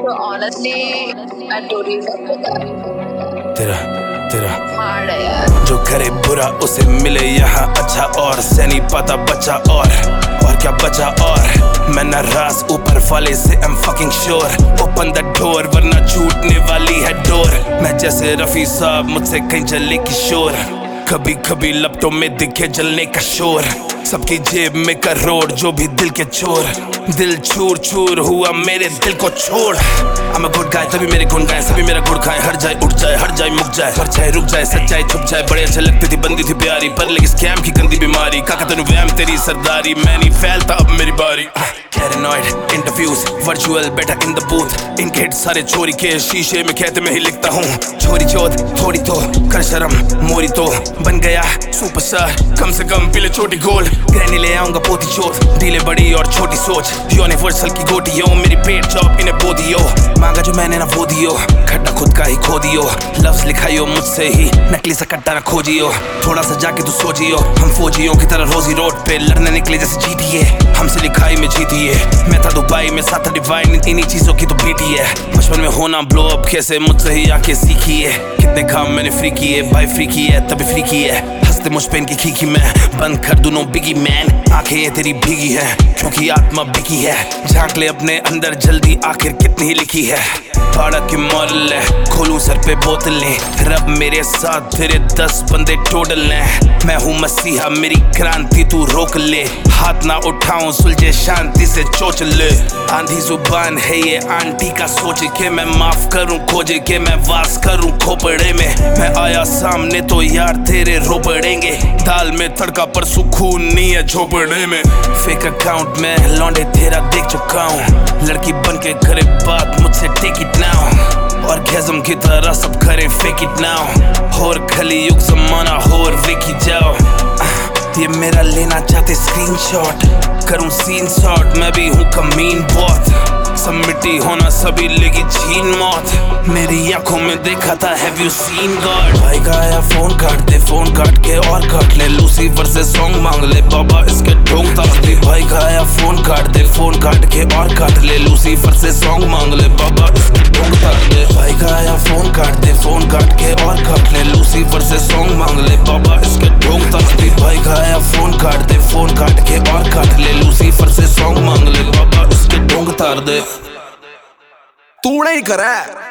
So honestly, I totally fuck with that. तेरा Hard है यार. जो करे बुरा उसे मिले यहाँ अच्छा और से नहीं पता बचा और क्या बचा और मैं नाराज ऊपर वाले से I'm fucking sure. Open the door वरना छूटने वाली है डोर. मैं जैसे रफी साहब मुझसे कहीं जले की शोर. कभी कभी लपटों में दिखे जलने का शोर. सबकी जेब में करोड़ जो भी दिल के चोर. दिल चूर चूर हुआ मेरे दिल को छोड़. I'm a good guy तभी मेरे गुण गाए सभी मेरा गुड़ खाए. हर जाए उठ जाए हर जाए मुक जाए पर चाहे रुक जाए सच्चाई छुप जाए. बड़े अच्छे लगती थी बंदी थी प्यारी पर लगी स्कैम की गंदी बीमारी. काका तेनू वहम तेरी सरदारी मैं नहीं फैलता अब मेरी बारी. Paranoid interviews virtual better in the booth. इनके हिट सारे चोरी के शीशे में कहते मैं ही लिखता हूँ. छोरी चोद थोड़ी तो कर शर्म मोरी तो बन गया सुपरस्टार. कम से कम पीले छोटी गोल ग्रैनी ले आऊंगा पोती चोट. डीले बड़ी और छोटी सोच यूनिवर्सल की गोटियों मेरी पेट चौप इन्हें बो दियो. मांगा जो मैंने ना वो दियो खड्डा खुद का ही खो दियो. लफ्ज लिखाइयो मुझसे ही नकली सा कट्टा ना खोजियो. थोड़ा सा जाके तू सोचियो हम फौजियों की तरह रोजी रोड पे लड़ने निकले जैसे जीतीए. हमसे लिखाई में जीतीए. मैं था दुबई में साथ था डिवाइन इन्हीं चीजों की तो बेटी है. बचपन में होना ब्लो अप कैसे मुझसे ही आके सीखी है. कितने काम मैंने फ्री किए भाई फ्री की है तभी फ्री की है. हंसते मुझ पे इनकी खीखी मैं बंद कर दूं नो बिगी मैन. आंखें ये तेरी भीगी है क्योंकि आत्मा बिकी है. झांक ले अपने अंदर जल्दी आखिर कितनी ही लिखी है. भाड़ा की मॉडल है खोलूं सर पे बोतलें. रब मेरे साथ तेरे 10 बंदे टोटल हैं. मैं हूँ मसीहा मेरी क्रांति तू रोक ले. हाथ ना उठाऊं सुलझे शांति से चोच ले. आंधी जुबान है ये आंटी का सोच के मैं माफ करूं खोजे के मैं वास करूं खोपड़े में. मैं आया सामने तो यार तेरे रो पड़ेंगे. दाल में तड़का पर सुकून नहीं है झोपड़े में. फेक अकाउंट में लौंडे तेरा देख चुका हूँ. लड़की बन के करे बात मुझसे टेक इट नाउ. और गैज़म की तरह सब करे फेक इट नाउ. और खली युग जमाना और देखी जाओ. ये मेरा लेना चाहते स्क्रीनशॉट करूं सीन शॉट. मैं भी हूँ कमीन बहुत सब मिट्टी होना सभी लेगी छीन मौत. मेरी आंखों में देखा था हैव यू सीन गॉड. भाई का आया फोन काट दे फोन काट के और काट ले. लूसीफर से सॉन्ग मांग ले बाबा इसके ढोंग ताक दे. भाई का आया फोन काट दे फोन काट के और काट ले. लूसीफर से सॉन्ग मांग ले बाबा इसके ढोंग ताक दे. भाई का आया फोन काट दे फोन काट के और काट ले. लूसीफर से सॉन्ग मांग ले बाबा इसके ढोंग ताक दे. भाई का आया फोन काट दे फोन काट के और काट ले. लूसीफर से सॉन्ग मांग ले बाबा इसके ढोंग तार दे. तूने ही करा